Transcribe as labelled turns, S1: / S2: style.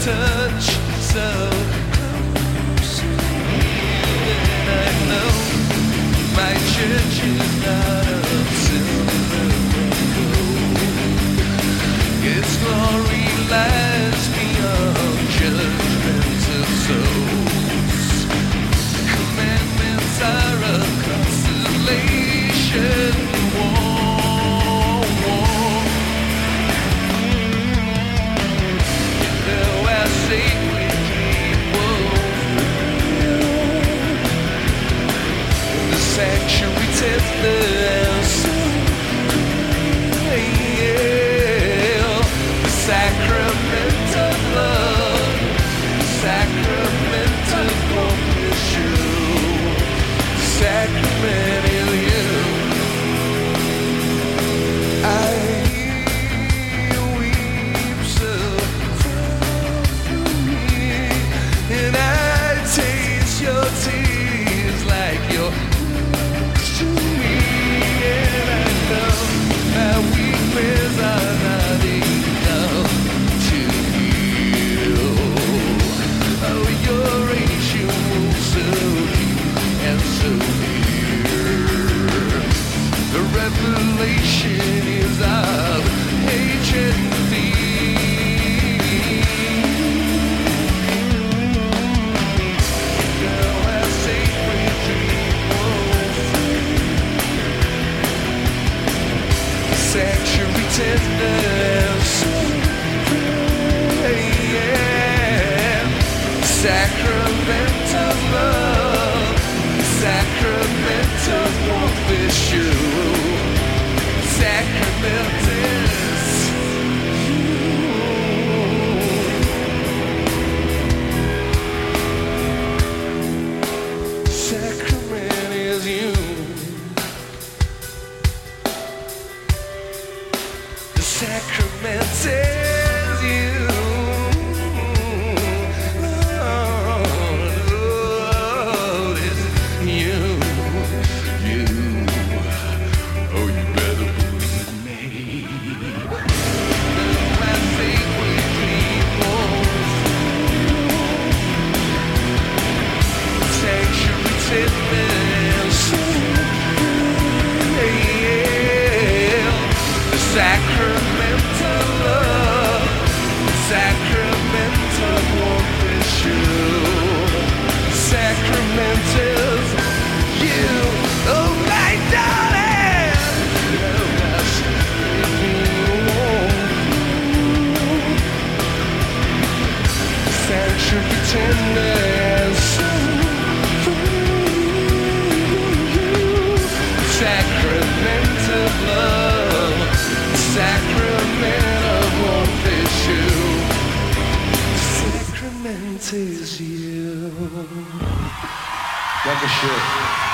S1: touch so close. And I know my church is not of silver and gold. Its glory lies beyond judgmental souls. Commandments are a constellation war. Though our sacred dream will the sanctuary temples, the sacrament of love, the sacrament of compassion, the sacrament is you. I weep so freely, and I taste your tears like your to me, and I know that weaknesses are not enough to heal. Oh, your ancient wounds so deep and so near. The revelation is of hatred and fear. Girl, our sacred dream sanctuary tenders, yeah. Sacrament of love, sacrament of warmth is you. Sacrament is you. Sacrament is you. The sacrament is you. Oh, it's you, you. Oh, you better believe me. My sacred dream was sanctuary tenders. The sacrament of love, the sacrament of warmth is you. Sacrament is you, oh my darling. Oh, gosh. Sanctuary tenders, sacrament of love, sacrament of warmth is you. Sacrament is you.
S2: Dankeschön.